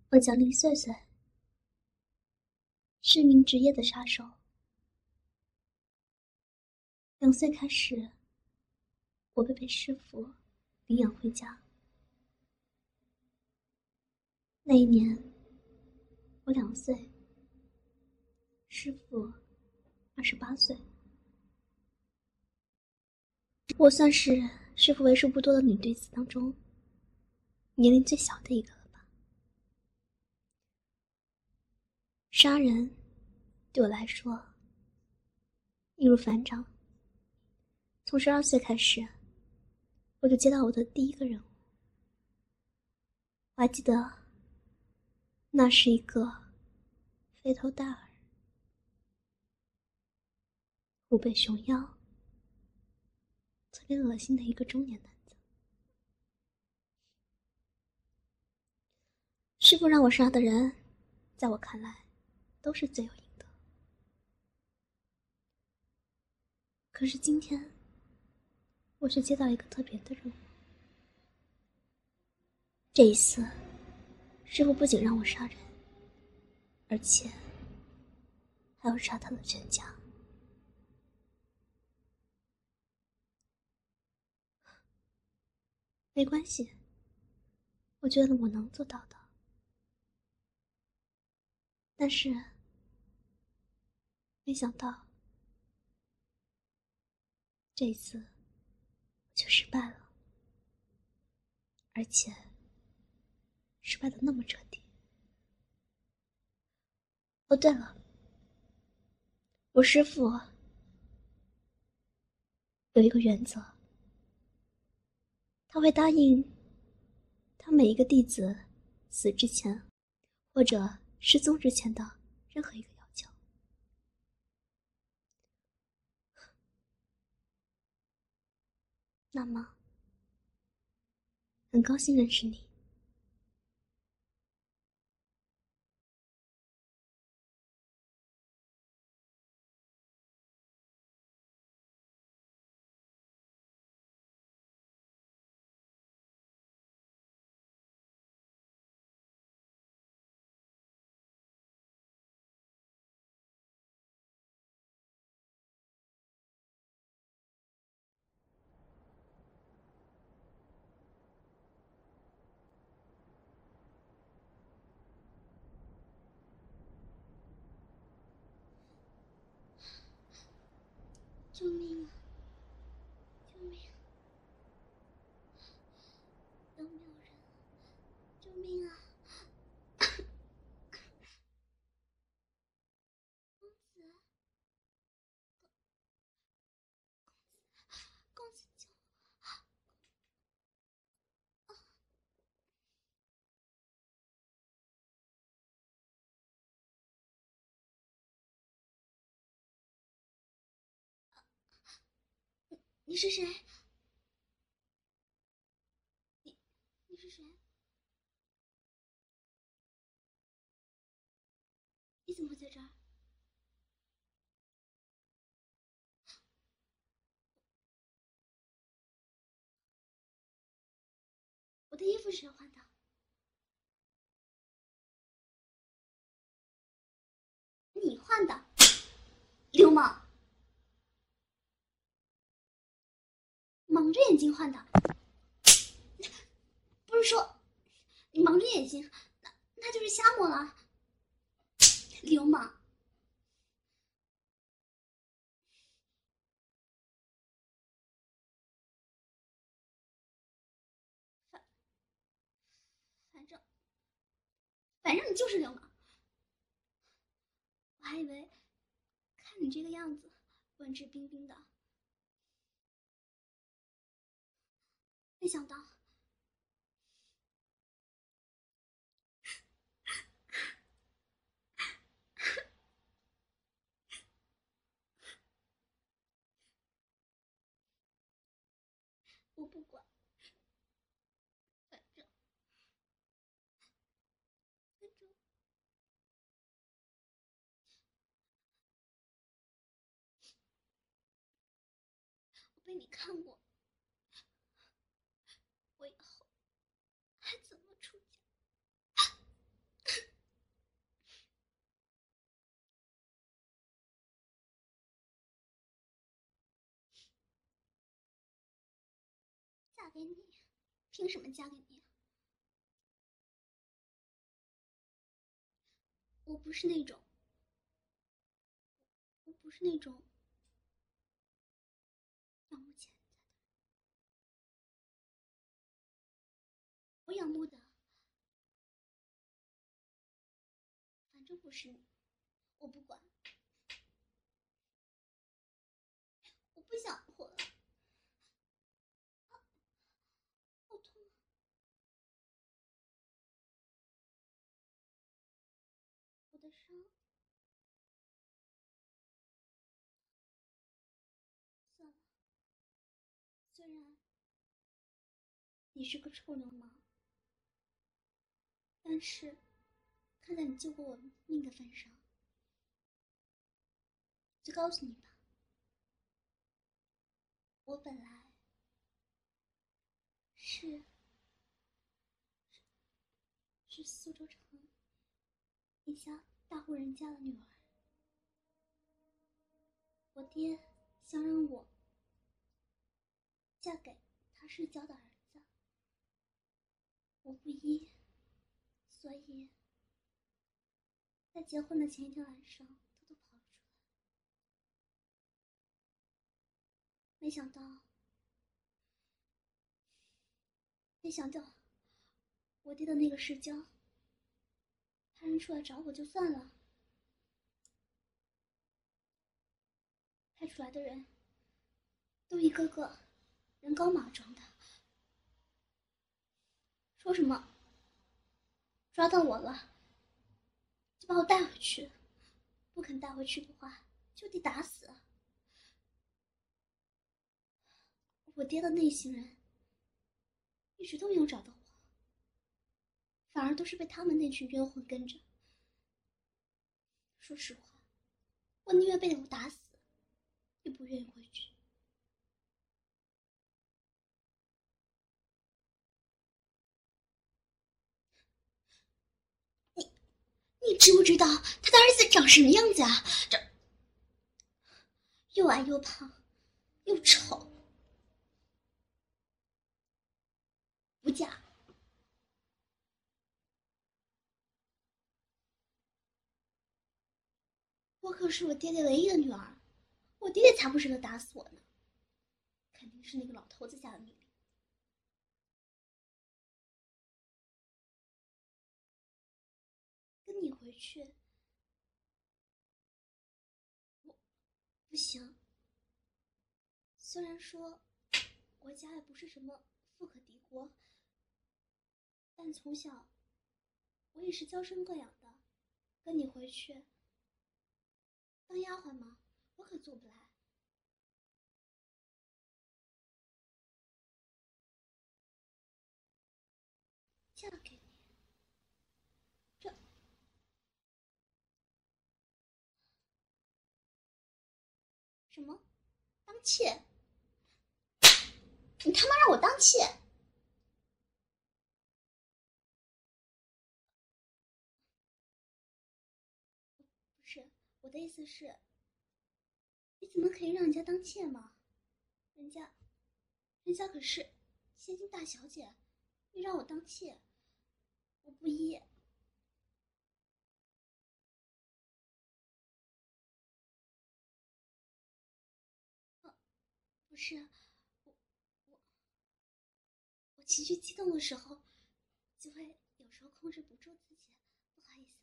我叫林碎碎，是名职业的杀手。2岁开始，我被师傅领养回家。那一年，我2岁，师傅28岁。我算是师傅为数不多的女弟子当中年龄最小的一个了吧。杀人对我来说易如反掌。从12岁开始，我就接到我的第一个任务。我还记得，那是一个肥头大耳、虎背熊腰、特别恶心的一个中年男子。师傅让我杀的人，在我看来都是罪有应得。可是今天，我却接到一个特别的任务。这一次，师傅不仅让我杀人，而且还要杀他的全家。没关系，我觉得我能做到的。但是，没想到，这一次我却失败了，而且失败的那么彻底。哦，对了，我师父有一个原则，他会答应他每一个弟子死之前或者失踪之前的任何一个要求。那么，很高兴认识你。救命啊！救命！有没有人？救命啊！公子，公子救我！你是谁？你是谁？你怎么会在这儿？我的衣服是谁换的？你换的，流氓！蒙着眼睛换的，不是说你蒙着眼睛，那就是瞎摸了。流氓！反正你就是流氓。我还以为看你这个样子，文质彬彬的，没想到。我不管，反正我被你看过，我以后还怎么出家？ 给你，凭什么嫁给你？我不是那种仰慕钱财的人，我仰慕的反正不是你，我不管，我不想活了，好痛啊！我的伤，算了，虽然你是个臭流氓，但是看在你救过我命的份上，就告诉你吧，我本来是苏州城一家大户人家的女儿，我爹想让我嫁给他世交的儿子，我不依，所以在结婚的前一天晚上偷偷跑了出来，没想到我爹的那个世交，派人出来找我就算了，派出来的人都一个个人高马壮的，说什么抓到我了就把我带回去，不肯带回去的话就得打死。我爹的那行人一直都没有找到我，反而都是被他们那群冤魂跟着。说实话，我宁愿被我打死，也不愿意回去。你知不知道他的儿子长什么样子啊？这又矮又胖又丑，不嫁。我可是我爹爹唯一的女儿，我爹爹才不舍得打死我呢，肯定是那个老头子下的命令。跟你回去，我不行。虽然说我家也不是什么富可敌国，但从小我也是娇生惯养的，跟你回去当丫鬟吗？我可做不来。嫁给你，这什么当妾？你他妈让我当妾！不是，我的意思是，你怎么可以让人家当妾嘛？人家可是千金大小姐，你让我当妾，我不依。不是，我我我情绪激动的时候，就会有时候控制不住自己，不好意思。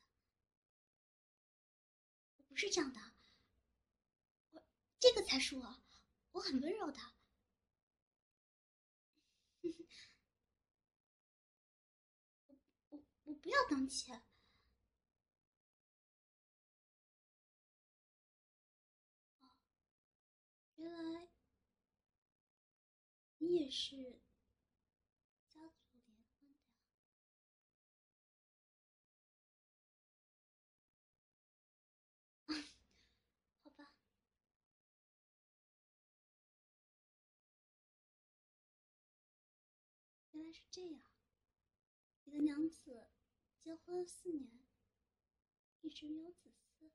我不是这样的，这个才是我很温柔的。我不要当妾。哦，原来你也是家族联婚的呀？好吧，原来是这样。你的娘子结婚了4年，一直没有子嗣，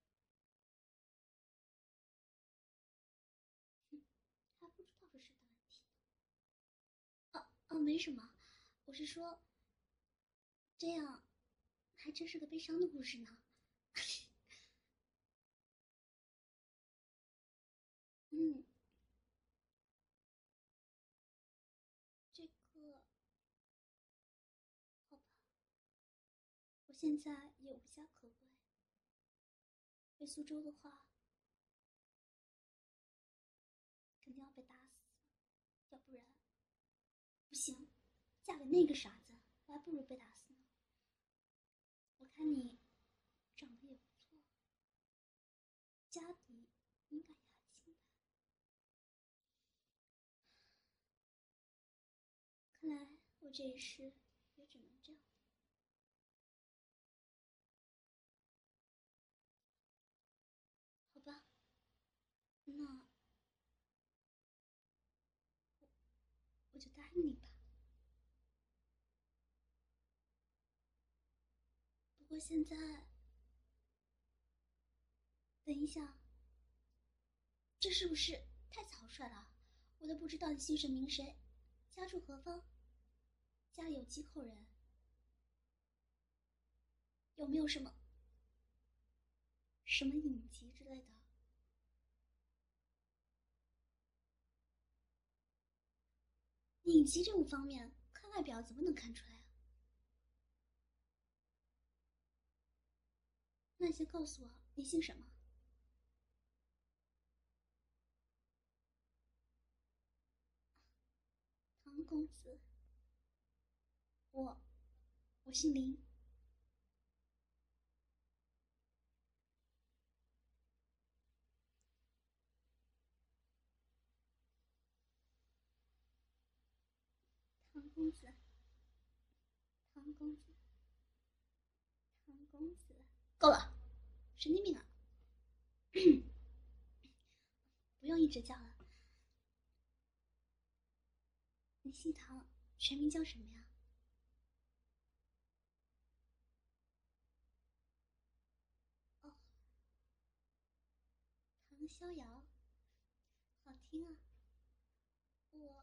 还不知道是谁的问题。 哦，没什么，我是说，这样还真是个悲伤的故事呢。嗯，这个好吧，我现在也无家可归。回苏州的话，肯定要被打死，要不然不行，嫁给那个傻子，我还不如被打死呢。我看你长得也不错，家底应该也还行吧。看来我这一世也只能这样。好吧，那我就答应你吧。不过现在，等一下，这是不是太草率了？我都不知道你姓甚名谁，家住何方，家里有几口人，有没有什么隐疾之类的？隐疾这种方面，看外表怎么能看出来啊？那你先告诉我，你姓什么？唐公子。我，我姓林。唐公子，唐公子，唐公子，够了，神经病啊！不用一直叫了。你姓唐，全名叫什么呀？哦，唐逍遥，好听啊。我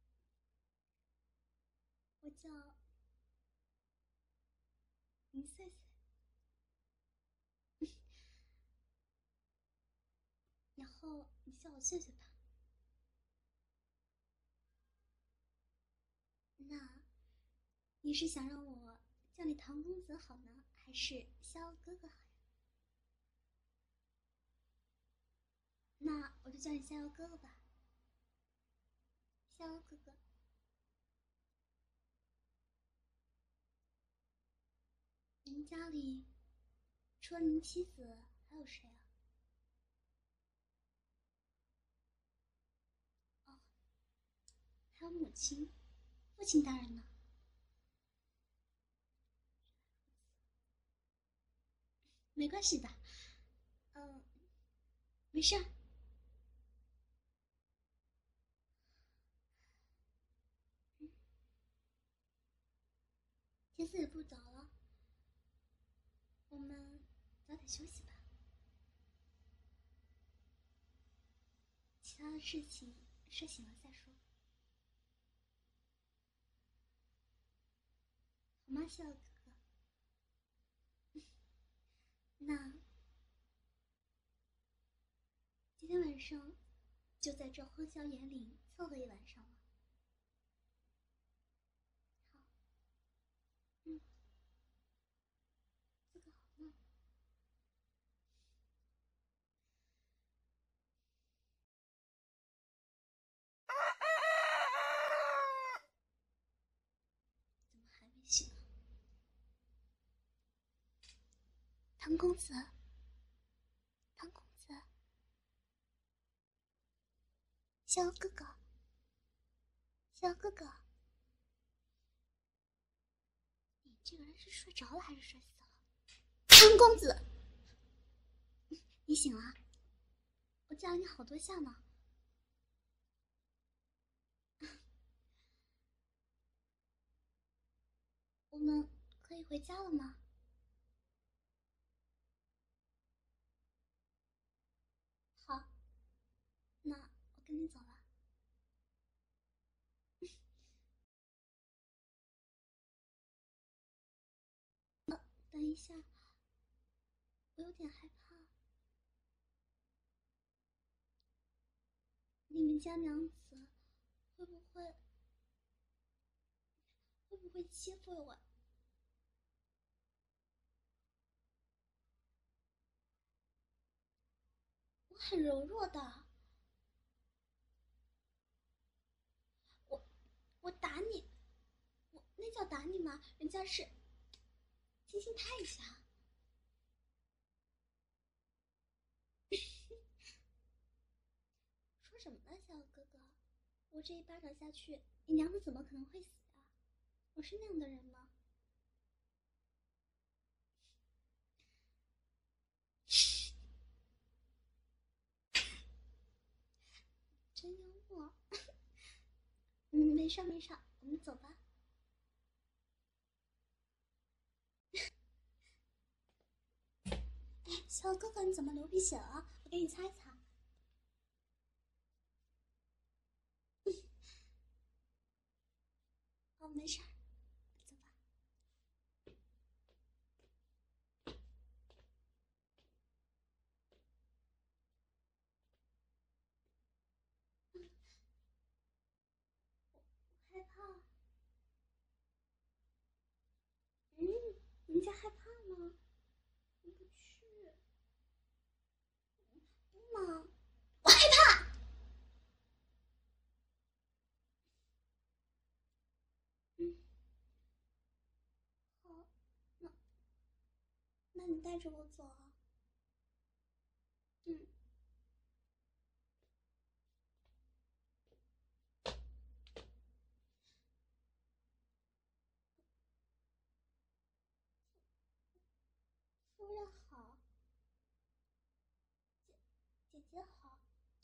我叫林碎碎，然后你叫我碎碎吧。那你是想让我叫你唐公子好呢，还是逍遥哥哥好呀？那我就叫你逍遥哥哥吧。逍遥哥哥，您家里除了您妻子还有谁啊？哦，还有母亲，父亲大人呢？没关系的，嗯，没事儿。天色也不早了，我们早点休息吧。其他的事情睡醒了再说，好吗，逍遥哥哥？那今天晚上就在这荒郊野岭凑合一晚上了。好，嗯，做个好梦。怎么还没醒啊？唐公子，唐公子，逍遥哥哥，逍遥哥哥，你这个人是睡着了还是睡死了？唐公子，你醒了？我叫了你好多下呢。我们可以回家了吗？好，那我跟你走了。 一下，我有点害怕。你们家娘子会不会欺负我？我很柔弱的，我打你，我那叫打你吗？人家是轻轻拍一下。说什么呢，小哥哥？我这一巴掌下去，你娘子怎么可能会死啊？我是那样的人吗？真幽默。没事没事，我们走吧。哎，小哥哥，你怎么流鼻血了？我给你擦一擦。哦，没事，走吧。害怕。人家害怕吗？我不去。不嘛，我害怕。好，那你带着我走啊。嗯。夫人好，姐姐好。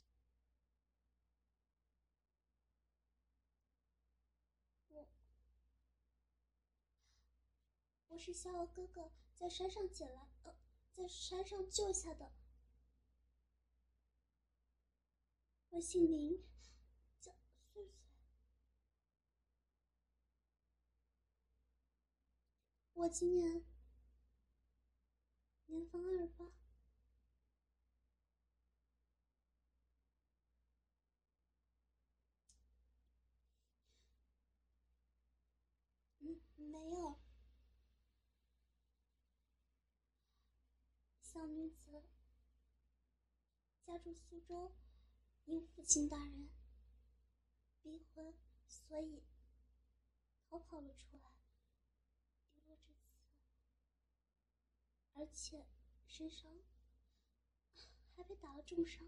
我是逍遥哥哥在山上捡来，在山上救下的。我姓林，叫碎碎。我今年年方28。没有。小女子家住苏州，因父亲大人逼婚，所以逃跑了出来，流落至此，而且身上还被打了重伤。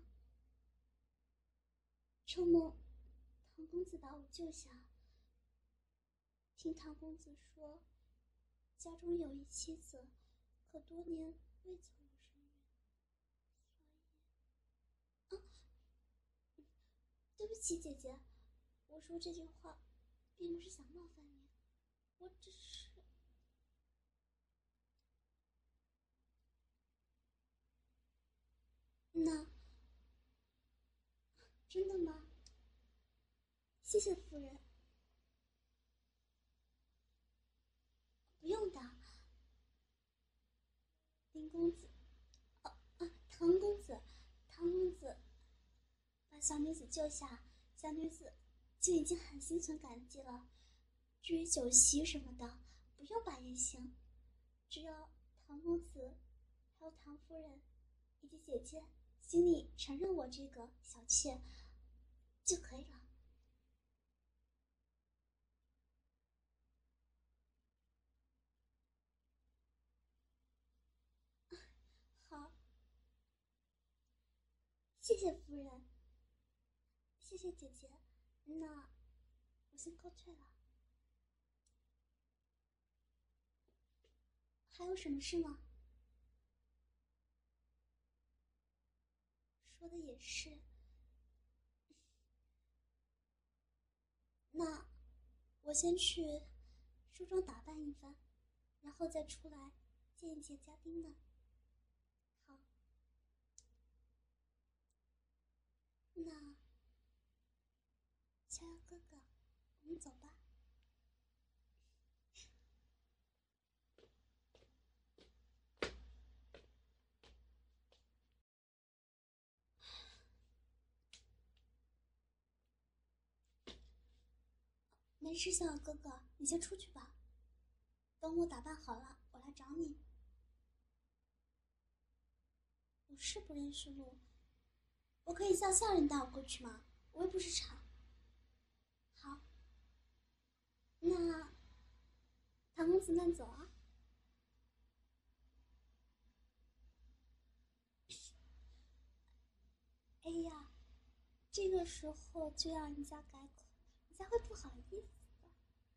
承蒙唐公子把我救下，听唐公子说，家中有一妻子，可多年未曾有身孕，所以对不起姐姐，我说这句话并不是想冒犯你，我只是……那真的吗？谢谢夫人。不用的。林公子，唐公子，唐公子把小女子救下，小女子就已经很心存感激了。至于酒席什么的，不用摆也行，只要唐公子还有唐夫人以及姐姐心里承认我这个小妾就可以了。好，谢谢夫人，谢谢姐姐，那我先告退了。还有什么事吗？说的也是。那我先去梳妆打扮一番，然后再出来见一见家丁们。好，那逍遥哥哥，我们走吧。 没事，小哥哥，你先出去吧。等我打扮好了，我来找你。我是不认识路，我可以叫下人带我过去吗？我又不是傻。好，那唐公子慢走啊。哎呀，这个时候就要人家改口，人家会不好意思的。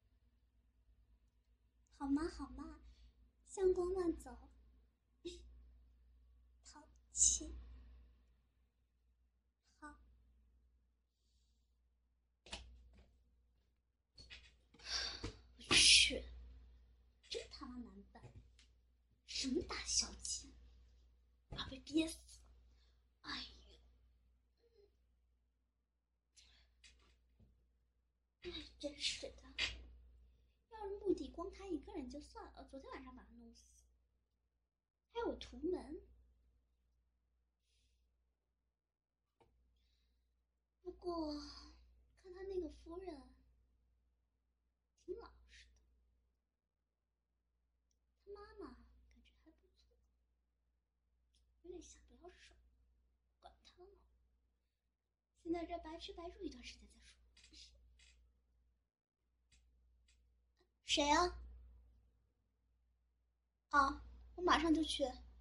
好嘛好嘛，相公慢走。淘气。好。我去，真他妈难办！什么大小姐，要被憋死了！哎呀，真是的。要是目的光他一个人就算了，昨天晚上把他弄死，还有图门。不过看他那个夫人挺老实的，他妈妈感觉还不错，有点下不了手，管他呢。现在这白吃白住一段时间再说。谁啊？啊，我马上就去。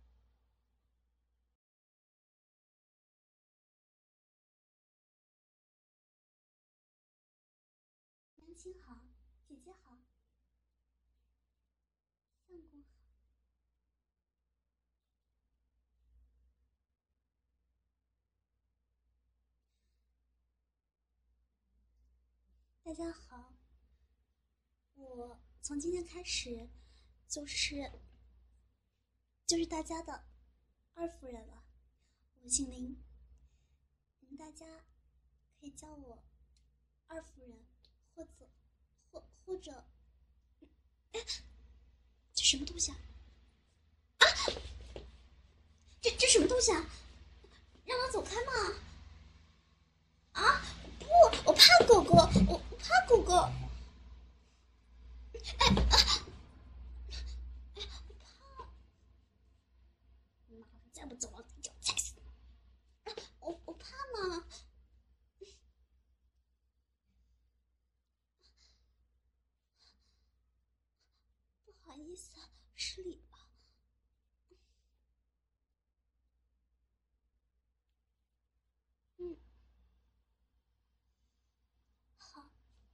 娘亲好，姐姐好，相公好。大家好，我从今天开始就是大家的二夫人了。我姓林，你们大家可以叫我二夫人，或者，这什么东西啊？这什么东西啊？让我走开嘛！啊，不，我怕狗狗，我怕狗狗。哎啊！哎，我怕！妈的，再不走，我自己脚踩死！我怕嘛！不好意思，失礼了。嗯，好。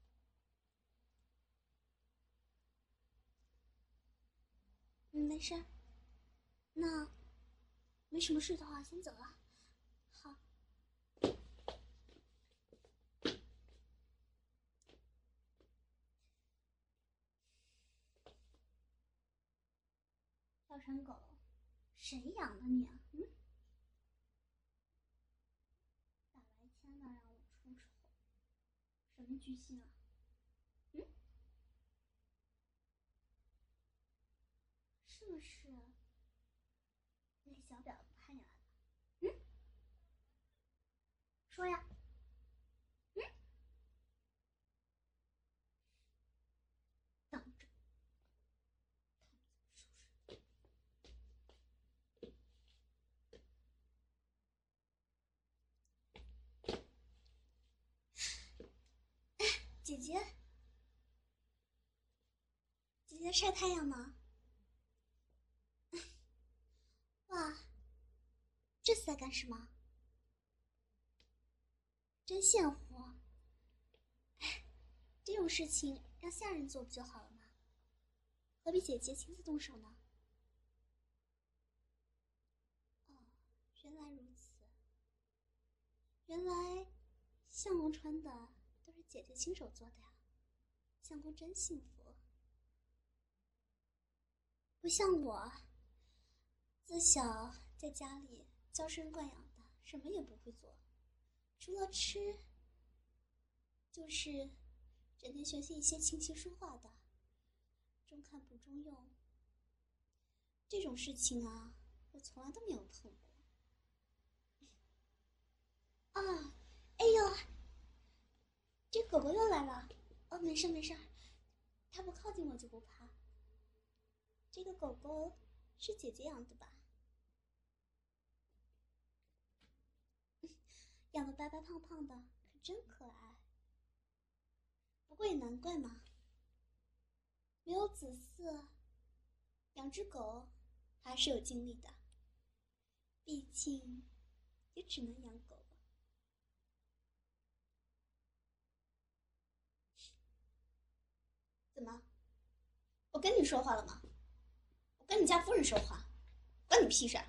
没事。那没什么事的话，先走了。好。小馋狗，谁养的你啊？嗯？打来签了让我出丑，什么居心啊？嗯？是不是那小婊子派你来的？嗯？说呀。嗯？等着。姐姐，姐姐晒太阳呢。哇，这是在干什么？真羡慕。哎，这种事情让下人做不就好了吗？何必姐姐亲自动手呢？哦，原来如此。原来相公穿的都是姐姐亲手做的呀，相公真幸福。不像我，自小在家里娇生惯养的，什么也不会做，除了吃，就是整天学习一些琴棋书画的，中看不中用。这种事情啊，我从来都没有碰过。啊，哎呦，这狗狗又来了！ 哦，没事没事，它不靠近我就不怕。这个狗狗是姐姐养的吧？养得白白胖胖的，可真可爱。不过也难怪嘛，没有子嗣，养只狗还是有精力的。毕竟也只能养狗了。怎么？我跟你说话了吗？我跟你家夫人说话，关你屁事！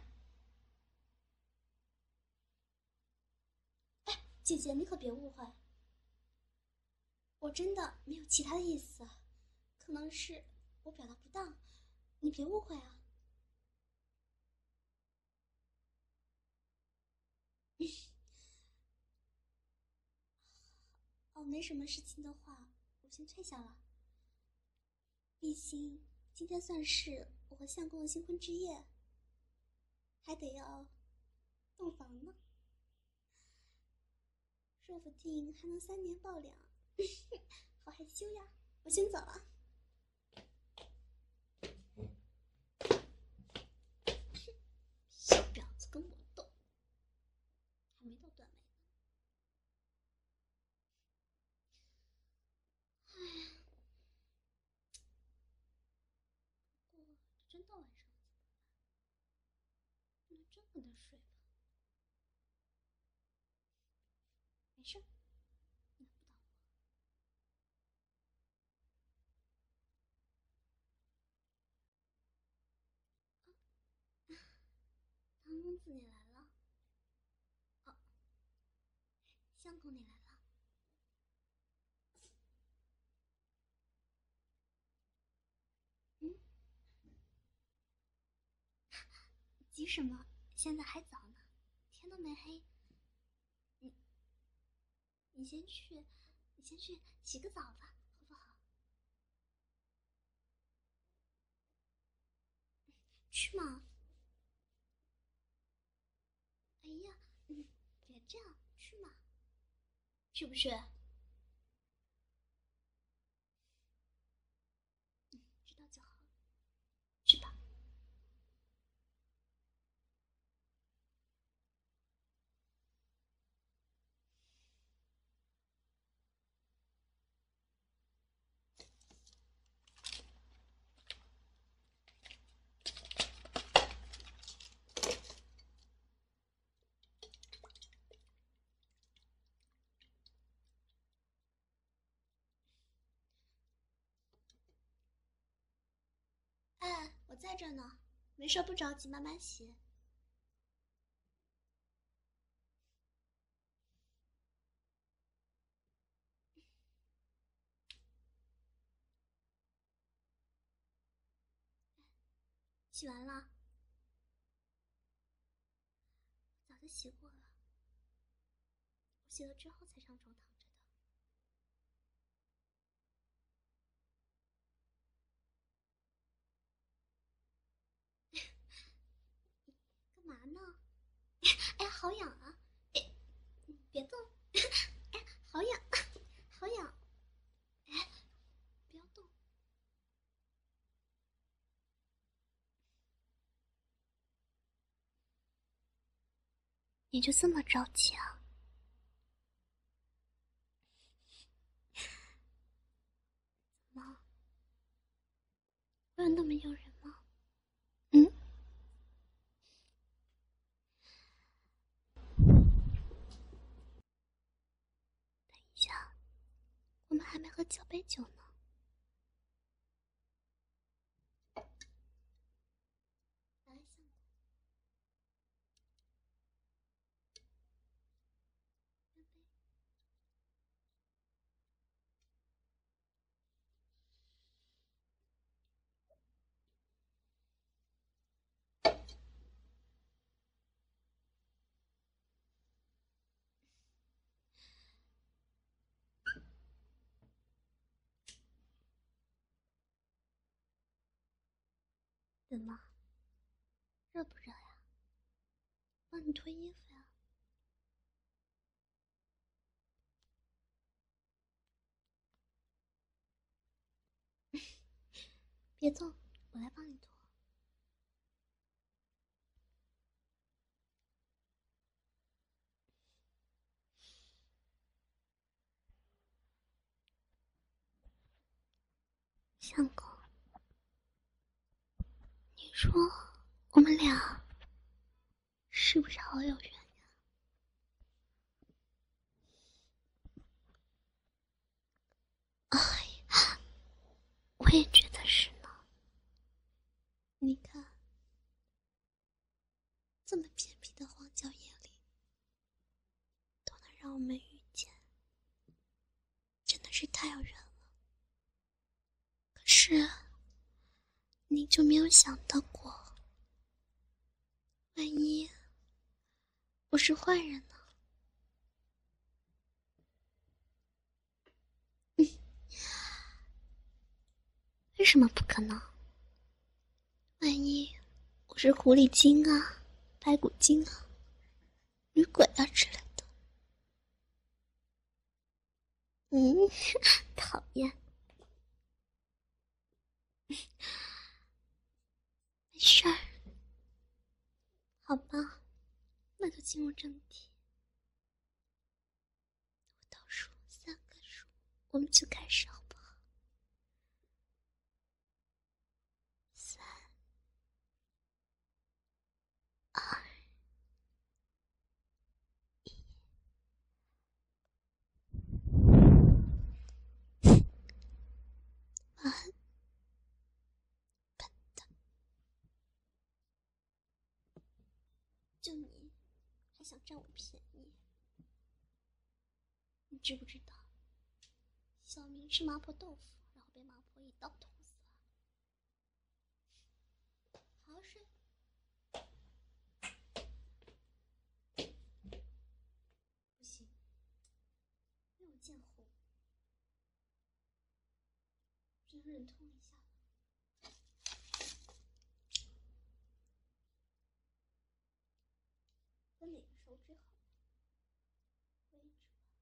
哎，姐姐，你可别误会，我真的没有其他的意思，可能是我表达不当，你别误会啊。哦，没什么事情的话，我先退下了。毕竟今天算是我和相公的新婚之夜，还得要洞房呢，说不定还能3年抱两，好害羞呀！我先走了。小婊子跟我斗，还没到断尾呢。唉，不过真到晚上了怎么办？那真跟他睡吧。没事，难不倒我。唐公子你来了。哦，相公你来了。嗯，急什么？现在还早呢，天都没黑。你你先去，你先去洗个澡吧，好不好？去嘛。哎呀，别这样，去嘛。去不去？知道就好了。去吧。哎，我在这呢，没事不着急，慢慢洗。洗完了，早就洗过了。我洗了之后才上床躺着的。干嘛呢？哎，好痒啊！哎，别动！哎，好痒，好痒！哎，不要动！你就这么着急啊？怎么？不然都没有人吗？嗯？等一下，我们还没喝9杯酒呢。来，相公，干杯！怎么？热不热呀？帮你脱衣服呀。 别动，我来帮你脱。相公，你说我们俩是不是好有缘呀？哎呀，我也觉得是呢。你看，这么偏僻的荒郊野岭都能让我们遇见，真的是太有缘了。可是，你就没有想到过，万一我是坏人呢？为什么不可能？万一我是狐狸精啊、白骨精啊、女鬼啊之类的。讨厌。没事儿，好吧，那就进入正题。我倒数3个数，我们就开始好不好？3、2、完，笨蛋！就你，还想占我便宜？你知不知道，小明吃麻婆豆腐，然后被麻婆一刀捅死了。好好睡。不行，因为我见红，只能忍痛一下了。分哪个手指好？围住。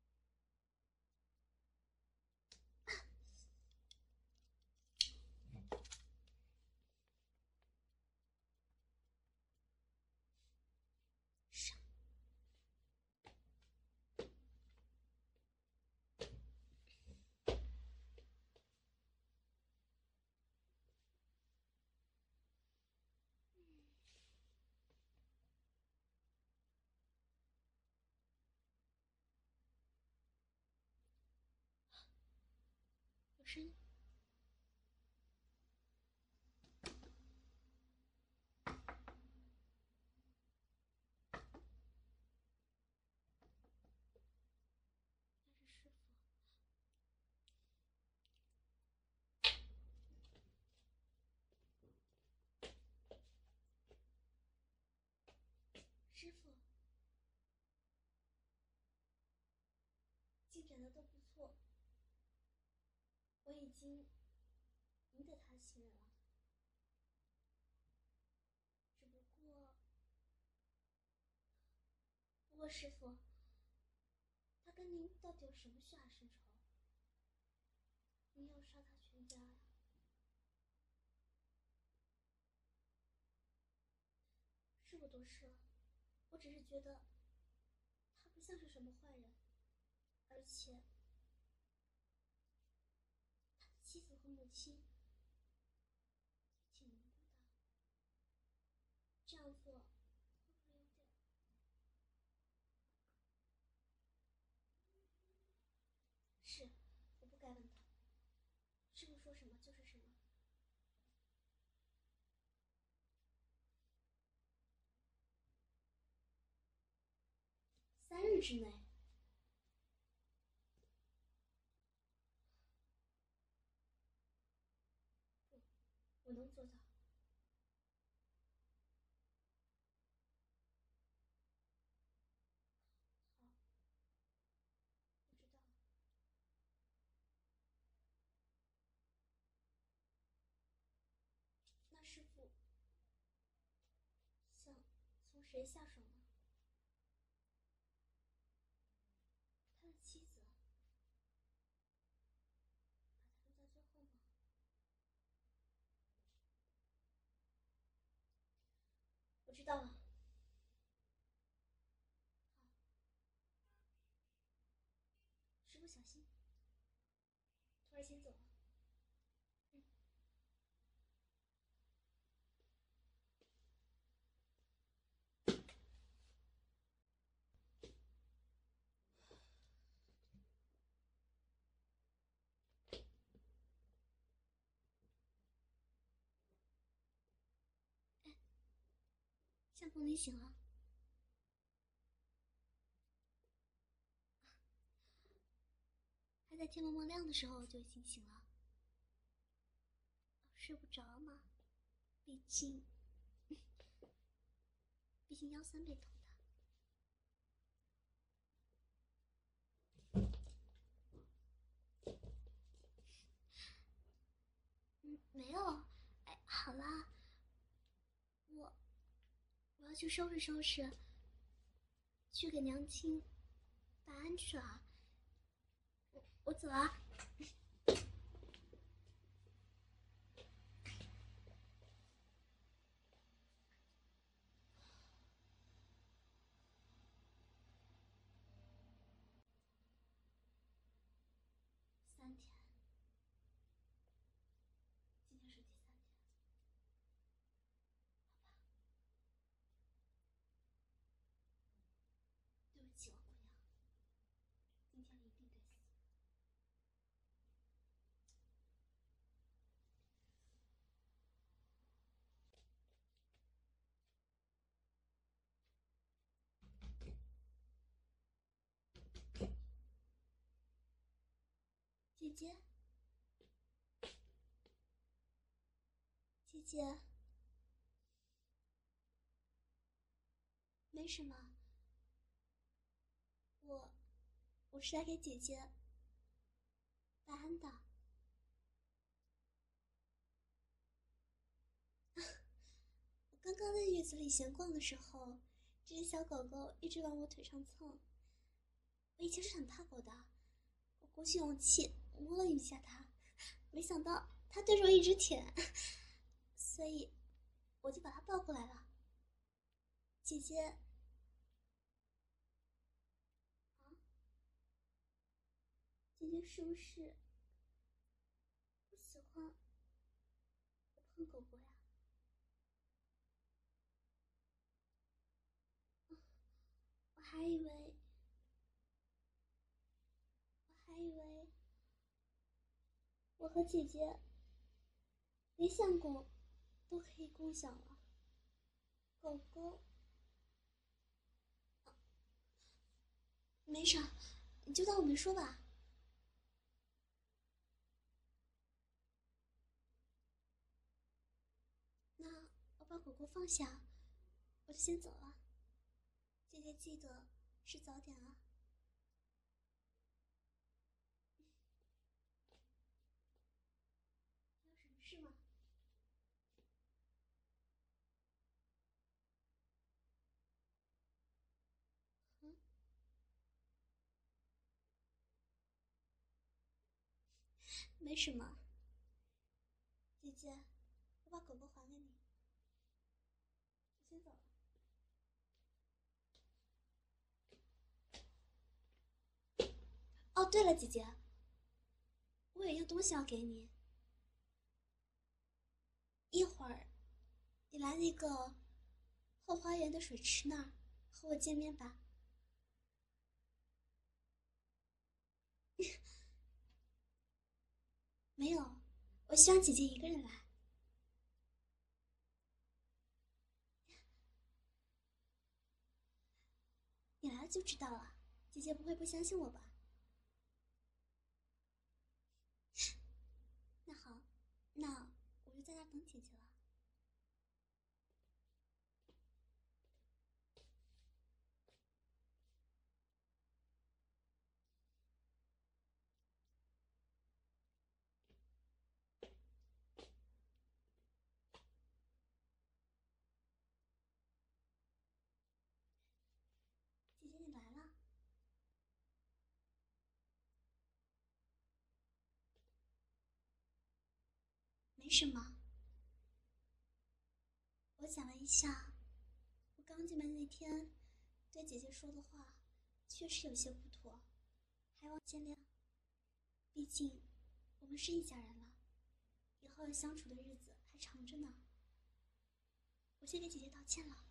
上。有声音。师傅，进展的都不错，我已经赢得他的信任了。不过师傅，他跟您到底有什么血海深仇？您要杀他全家呀？是我多事了，我只是觉得他不像是什么坏人，而且他的妻子和母亲挺无辜的，这样做会不会有点……是，我不该问他，师傅说什么就是什么。3日之内。我能做到。好，我知道了。那师傅想从谁下手呢？他的妻子，把他留在最后吗？ 知道了。师傅小心，徒儿先走了。相公，你醒了。还在天蒙蒙亮的时候就已经醒了。睡不着嘛，毕竟腰酸背痛的。没有。哎，好啦，我要去收拾收拾，去给娘亲打安去了。我走啊。3天，今天是第3天。对不起，王姑娘，今天你一定得死。姐姐，姐姐，没什么，我是来给姐姐打安的。我刚刚在院子里闲逛的时候，这只小狗狗一直往我腿上蹭。我以前是很怕狗的，我鼓起勇气摸了一下它，没想到它对着我一直舔，所以我就把它抱过来了。姐姐，姐姐是不是不喜欢我碰狗狗呀？我还以为我和姐姐连相公都可以共享了，狗狗没啥，你就当我没说吧。那我把狗狗放下，我就先走了。姐姐记得吃早点啊。还有什么事吗？没什么。姐姐，我把狗狗还给你，我先走了。哦，对了，姐姐，我有一样东西要给你。一会儿，你来那个后花园的水池那儿和我见面吧。没有，我希望姐姐一个人来。你来了就知道了，姐姐不会不相信我吧？那好，那我就在那等姐姐了。姐姐，你来了。没什么，我想了一下， 刚进门那天对姐姐说的话确实有些不妥，还望见谅。毕竟我们是一家人了，以后要相处的日子还长着呢。我先给姐姐道歉了。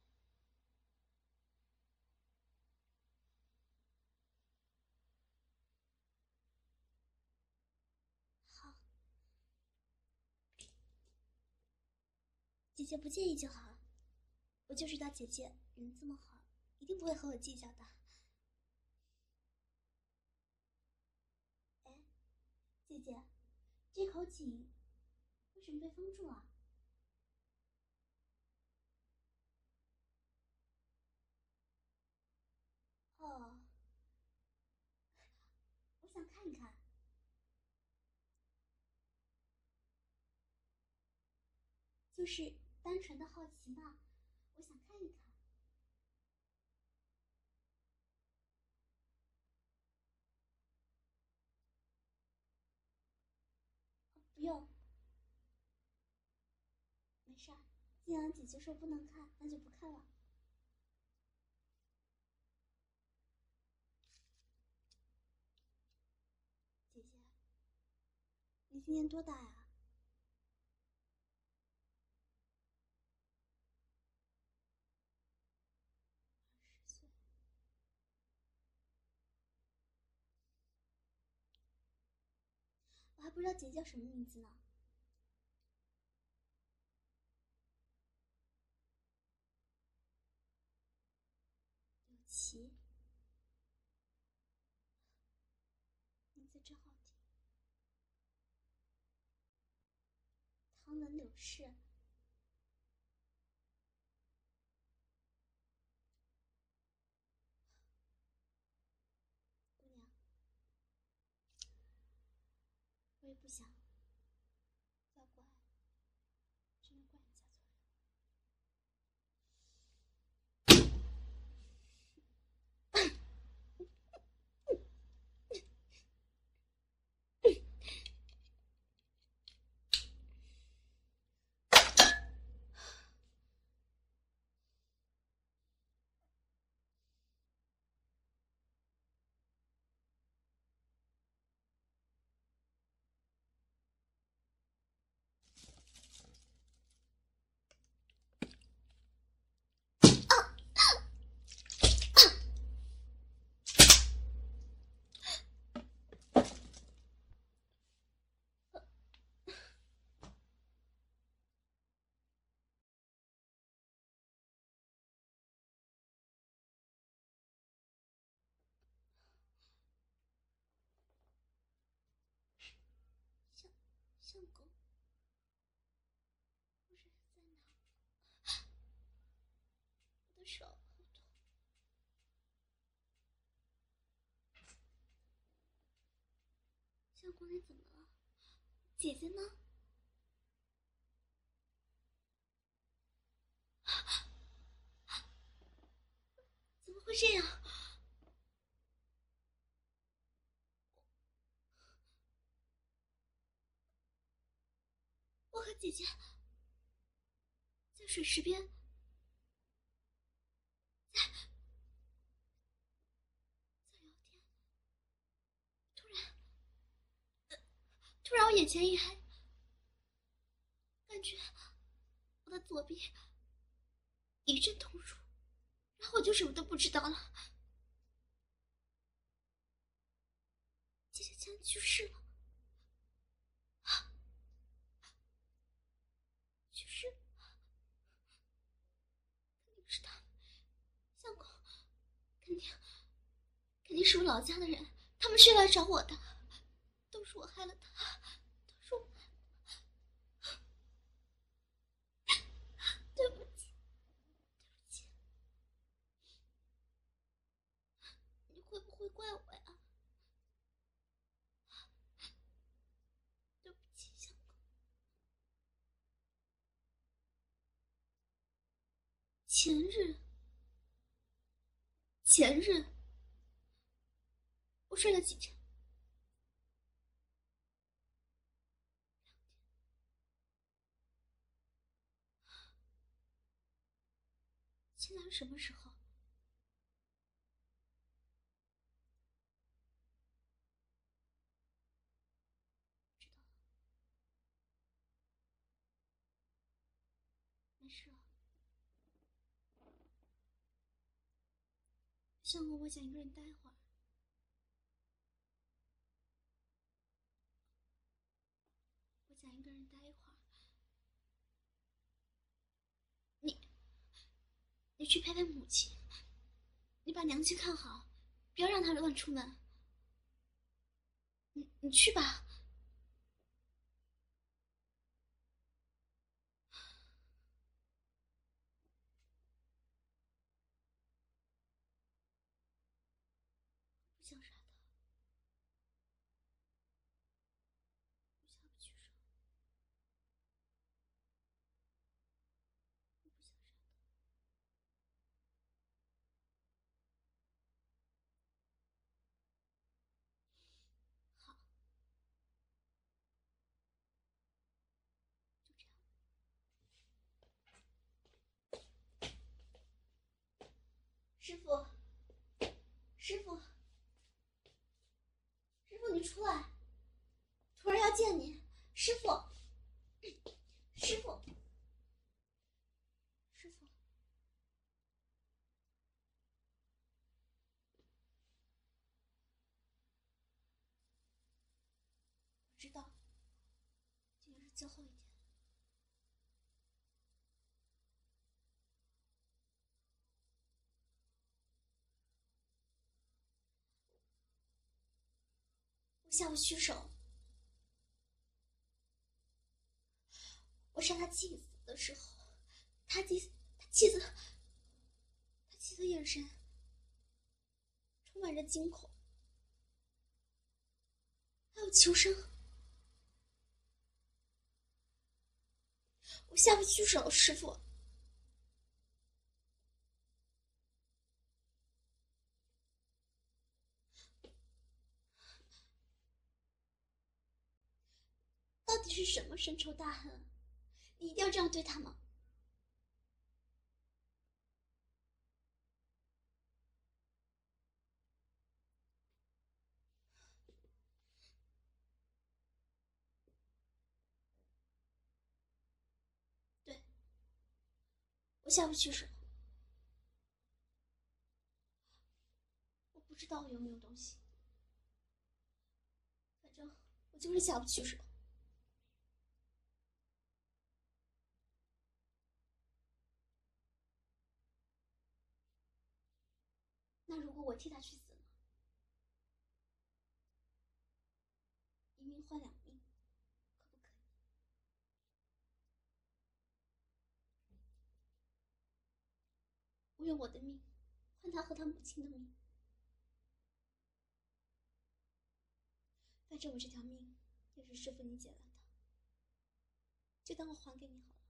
好，姐姐不介意就好。我就知道姐姐人这么好，一定不会和我计较的。哎，姐姐，这口井为什么被封住啊？哦，我想看一看。就是单纯的好奇嘛，我想看一看。不用，没事儿。既然姐姐说不能看，那就不看了。姐姐，你今年多大呀？20岁。我还不知道姐姐叫什么名字呢。柳琪，名字真好听。唐文柳氏。姑娘，我也不想要怪，只能怪人家错了。相公，夫人在哪？我的手好痛。相公，你怎么了？姐姐呢？怎么会这样？我和姐姐在水池边，在聊天，突然我眼前一黑，感觉我的左臂一阵痛楚，然后我就什么都不知道了。姐姐竟然去世了！去世了，肯定是他，相公，肯定是我老家的人，他们是来找我的，都是我害了他，都是我，对不起，对不起，你会不会怪我呀？对不起，相公。前日，我睡了几天？ 现在是什么时候？知道了，没事了。想和我想一个人待会儿。我想一个人待一会儿。你去陪陪母亲，你把娘亲看好，不要让她乱出门。你去吧。不想杀他，我下不去手。我不想杀他。好，就这样。师傅，师傅，师傅，你出来，徒儿要见你。师傅，师傅，师傅，我知道，今天是最后一天。我下不去手。我杀他妻子的时候，他妻子眼神充满着惊恐，还有求生。我下不去手，师傅。到底是什么深仇大恨？你一定要这样对他吗？对，我下不去手。我不知道有没有东西，反正我就是下不去手。那如果我替他去死呢？一命换两命，可不可以？我用我的命换他和他母亲的命，反正我这条命也是师傅你捡来的，就当我还给你好了。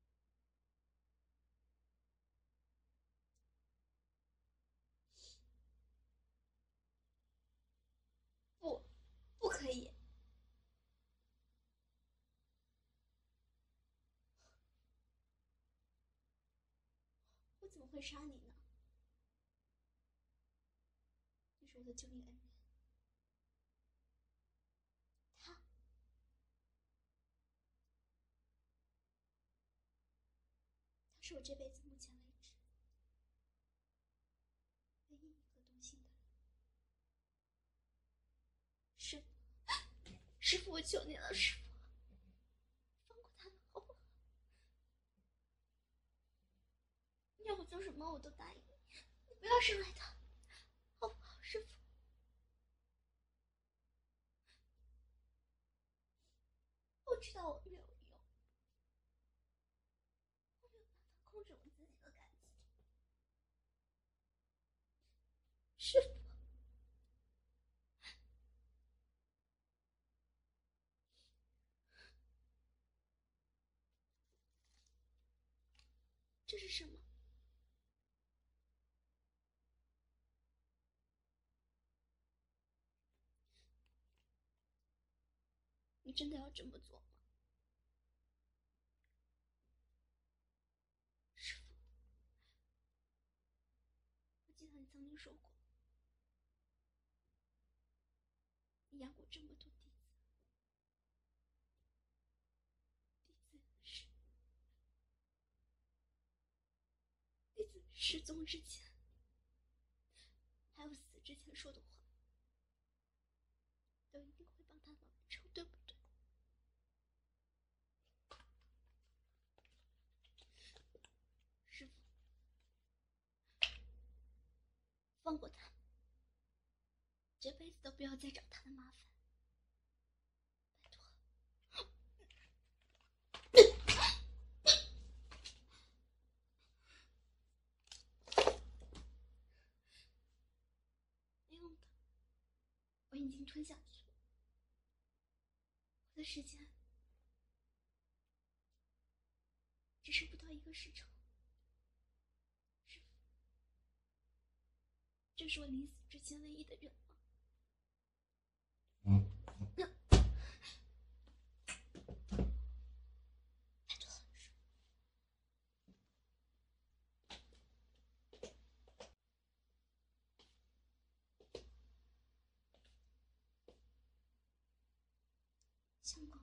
不，不可以。我怎么会杀你呢？你是我的救命恩人。他是我这辈子目前为止唯一一个动心的人。师傅，师傅，我求你了，师傅，放过他们好不好？你让我做什么我都答应你，你不要伤害他，好不好，师傅？我知道我没有用，我没有办法控制我自己的感情。师傅，这是什么？你真的要这么做吗？师傅， 曾经说过，你养过这么多弟子，弟子失踪之前，还有死之前说的话，都一定会帮他们完成，对不对？师父，放过他，这辈子都不要再找他的麻烦，拜托。没用的，我已经吞下去了，我的时间只剩不到1个时辰。师父，这是我临死之前唯一的愿望。拜托了，师父。相公，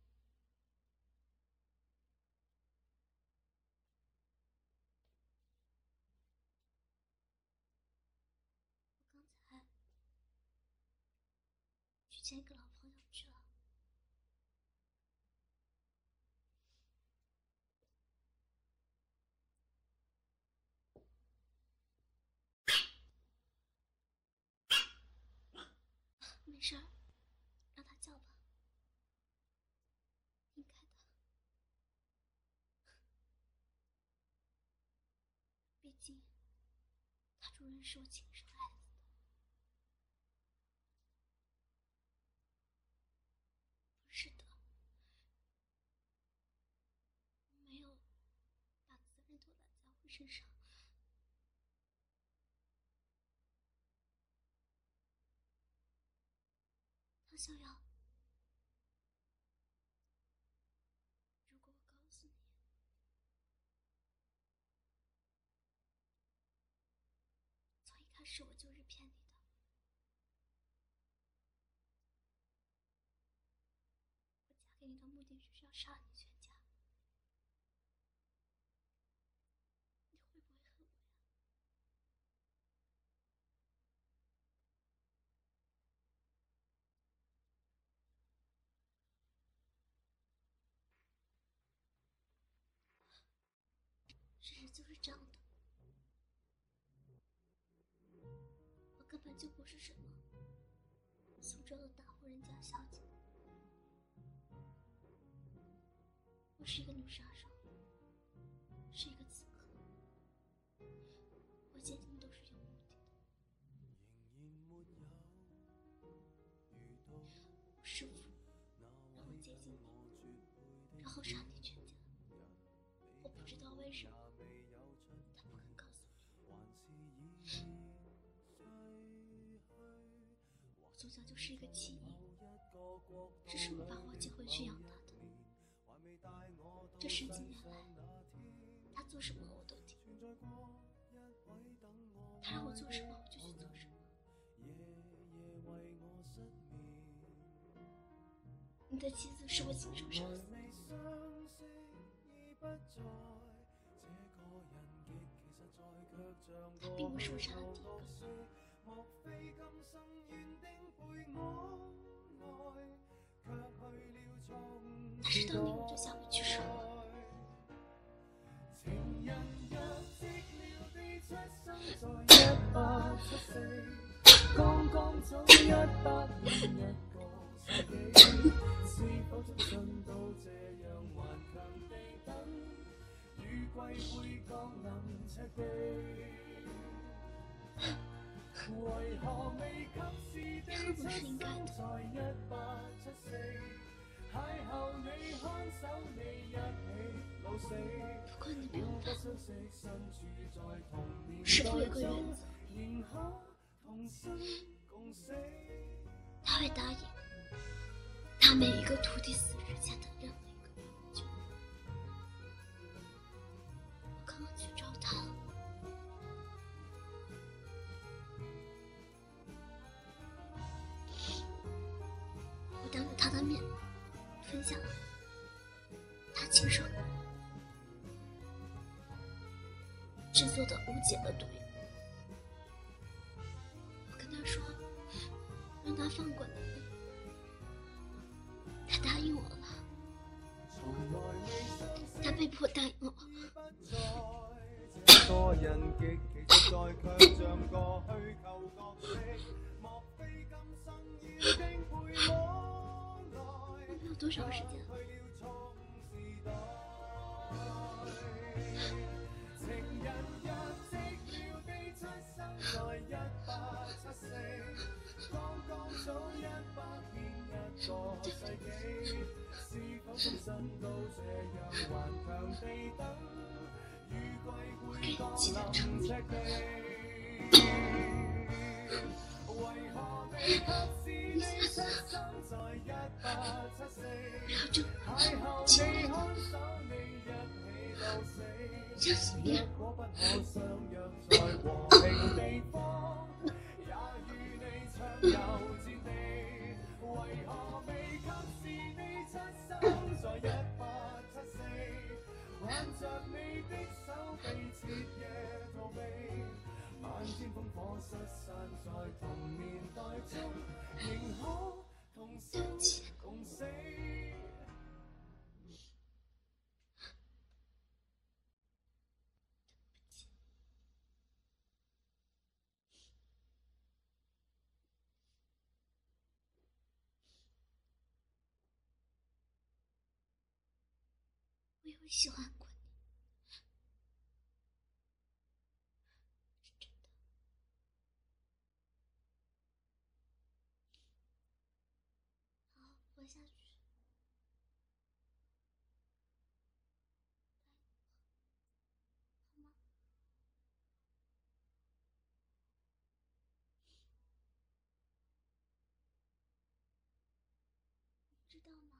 我刚才去见一个老朋友去了。没事儿，让他叫吧，应该的。毕竟，他主人是我亲生爱子的。不是的，我没有把责任都揽在我身上。唐逍遥，如果我告诉你，从一开始我就是骗你的，我嫁给你的目的就是要杀了你全家，你会不会恨我呀？事实就是这样的，我根本就不是什么苏州的大户人家小姐，我是一个女杀手，是一个刺客，我接近你都是有目的的。师父让我接近你，然后杀你全家，我不知道为什么他不肯告诉你。我从小就是一个弃婴，是师父把我接回去养大的。这10几年来，他做什么我都听，他让我做什么我就去做什么。你的妻子是我亲手杀死的，他并不是我杀的第一个。他知道你我就下不去手了。恨我是应该的。不过你不用怕，师父有个原则，他会答应他每一个徒弟死之前的任何一个要求。我刚刚去找他了， 我当着他的面吞下了他亲手制作的无解的毒药。我跟他说让他放过你，他答应我了，他被迫答应我。我没有多少时间，我给你寄的成绩。不要这么亲爱的，像随便。对不起，我有喜欢过你，是真的。好，活下去。好吗？你知道吗？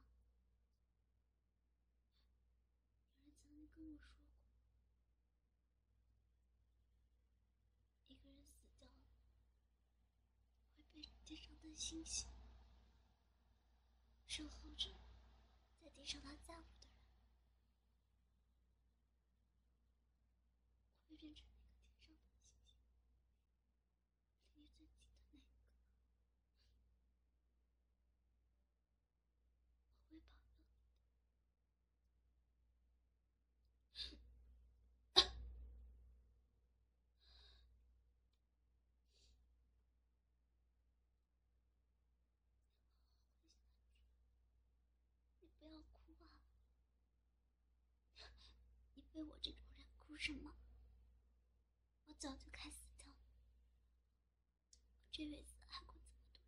有人曾经跟我说过，一个人死掉了，会被地上的星星守候着，在地上他在乎的人，我会变成那个天上的星星，离你最近的那个，我会保佑你。你不要哭啊！你为我这种人哭什么？我早就该死掉了。我这辈子爱过这么多人，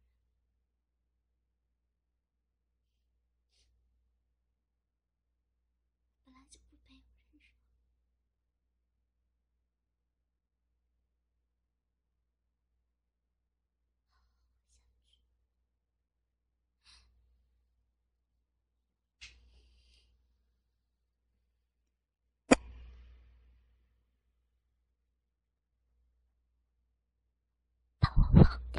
本来就不配有人生。把我忘了。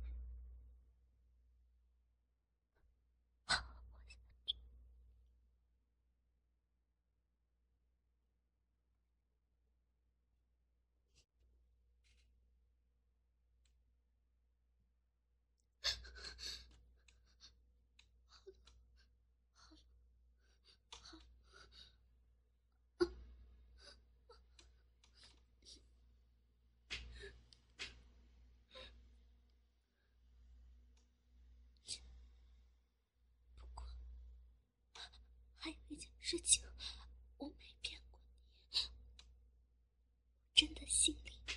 不过还有一件事情，我没骗过你，真的心里